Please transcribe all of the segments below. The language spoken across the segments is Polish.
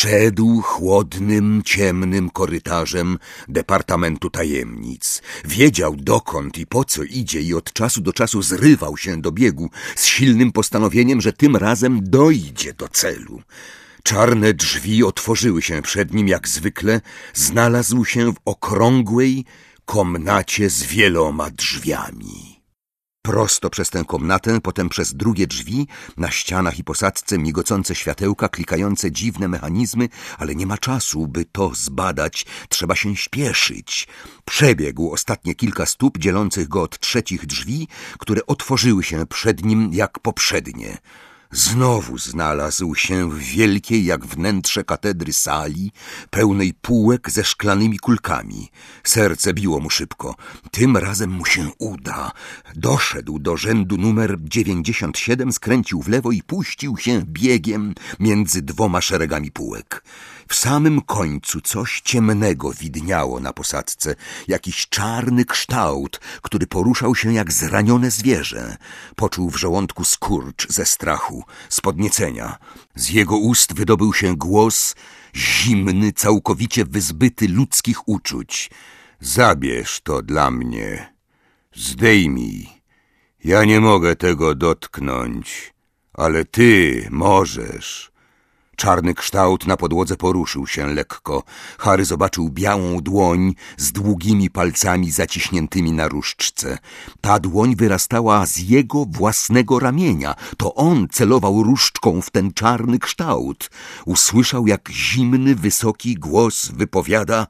Szedł chłodnym, ciemnym korytarzem Departamentu Tajemnic. Wiedział, dokąd i po co idzie i od czasu do czasu zrywał się do biegu z silnym postanowieniem, że tym razem dojdzie do celu. Czarne drzwi otworzyły się przed nim jak zwykle. Znalazł się w okrągłej komnacie z wieloma drzwiami. Prosto przez tę komnatę, potem przez drugie drzwi, na ścianach i posadzce migocące światełka, klikające dziwne mechanizmy, ale nie ma czasu, by to zbadać. Trzeba się śpieszyć. Przebiegł ostatnie kilka stóp dzielących go od trzecich drzwi, które otworzyły się przed nim jak poprzednie. Znowu znalazł się w wielkiej jak wnętrze katedry sali, pełnej półek ze szklanymi kulkami. Serce biło mu szybko. Tym razem mu się uda. Doszedł do rzędu numer 97, skręcił w lewo i puścił się biegiem między dwoma szeregami półek. W samym końcu coś ciemnego widniało na posadzce, jakiś czarny kształt, który poruszał się jak zranione zwierzę. Poczuł w żołądku skurcz ze strachu, z podniecenia. Z jego ust wydobył się głos, zimny, całkowicie wyzbyty ludzkich uczuć. Zabierz to dla mnie. Zdejmij. Ja nie mogę tego dotknąć, ale ty możesz. Czarny kształt na podłodze poruszył się lekko. Harry zobaczył białą dłoń z długimi palcami zaciśniętymi na różdżce. Ta dłoń wyrastała z jego własnego ramienia. To on celował różdżką w ten czarny kształt. Usłyszał, jak zimny, wysoki głos wypowiada: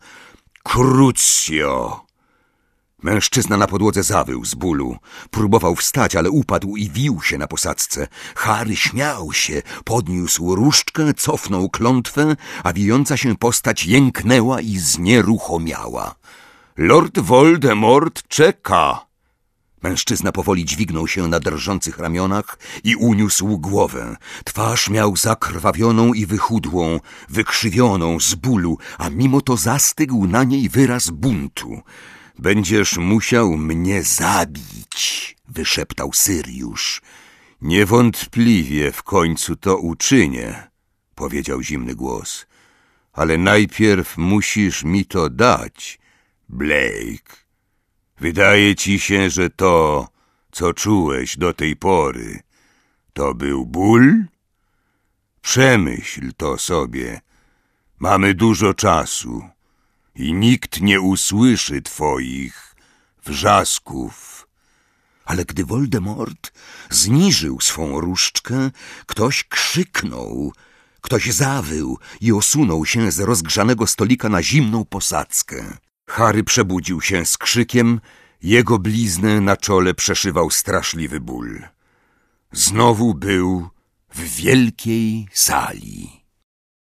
Crucio! Mężczyzna na podłodze zawył z bólu. Próbował wstać, ale upadł i wił się na posadzce. Harry śmiał się, podniósł różdżkę, cofnął klątwę, a wijąca się postać jęknęła i znieruchomiała. Lord Voldemort czeka! Mężczyzna powoli dźwignął się na drżących ramionach i uniósł głowę. Twarz miał zakrwawioną i wychudłą, wykrzywioną z bólu, a mimo to zastygł na niej wyraz buntu. Będziesz musiał mnie zabić, wyszeptał Syriusz. Niewątpliwie w końcu to uczynię, powiedział zimny głos. Ale najpierw musisz mi to dać, Blake. Wydaje ci się, że to, co czułeś do tej pory, to był ból? Przemyśl to sobie. Mamy dużo czasu. I nikt nie usłyszy twoich wrzasków. Ale gdy Voldemort zniżył swą różdżkę, ktoś krzyknął, ktoś zawył i osunął się z rozgrzanego stolika na zimną posadzkę. Harry przebudził się z krzykiem, jego bliznę na czole przeszywał straszliwy ból. Znowu był w wielkiej sali.